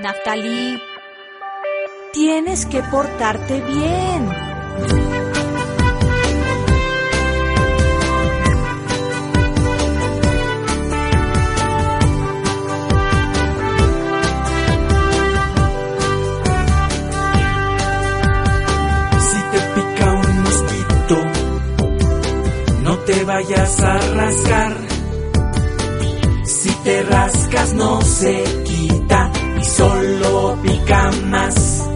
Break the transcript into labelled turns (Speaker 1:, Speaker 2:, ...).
Speaker 1: Naftalí, tienes que portarte bien.
Speaker 2: Si te pica un mosquito, no te vayas a rascar. Si te rascas no se quita y solo pica más.